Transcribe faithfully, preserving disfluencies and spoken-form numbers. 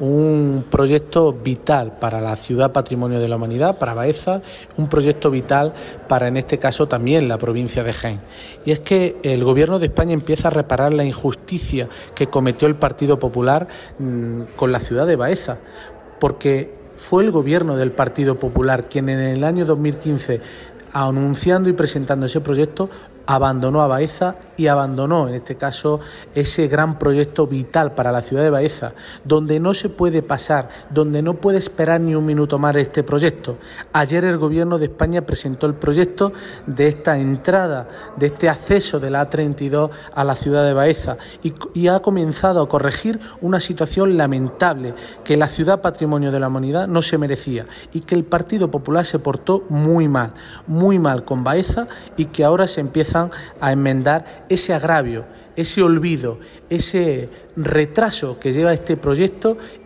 un proyecto vital para la ciudad Patrimonio de la Humanidad, para Baeza, un proyecto vital para, en este caso, también la provincia de Jaén. Y es que el Gobierno de España empieza a reparar la injusticia que cometió el Partido Popular mmm, con la ciudad de Baeza, porque fue el Gobierno del Partido Popular quien en el año dos mil quince, anunciando y presentando ese proyecto, abandonó a Baeza y abandonó, en este caso, ese gran proyecto vital para la ciudad de Baeza, donde no se puede pasar, donde no puede esperar ni un minuto más este proyecto. Ayer el Gobierno de España presentó el proyecto de esta entrada, de este acceso de la A treinta y dos a la ciudad de Baeza y, y ha comenzado a corregir una situación lamentable que la ciudad Patrimonio de la Humanidad no se merecía y que el Partido Popular se portó muy mal, muy mal con Baeza y que ahora se empieza a enmendar ese agravio, ese olvido, ese retraso que lleva este proyecto